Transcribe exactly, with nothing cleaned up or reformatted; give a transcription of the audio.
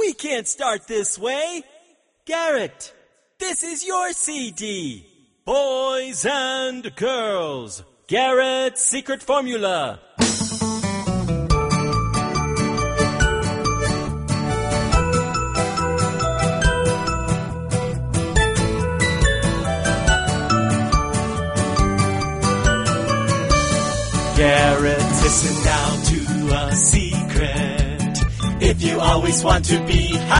We can't start this way. Garrett, this is your C D. Boys and girls, Garrett's Secret Formula. Garrett, listen now to a secret. If you always want to be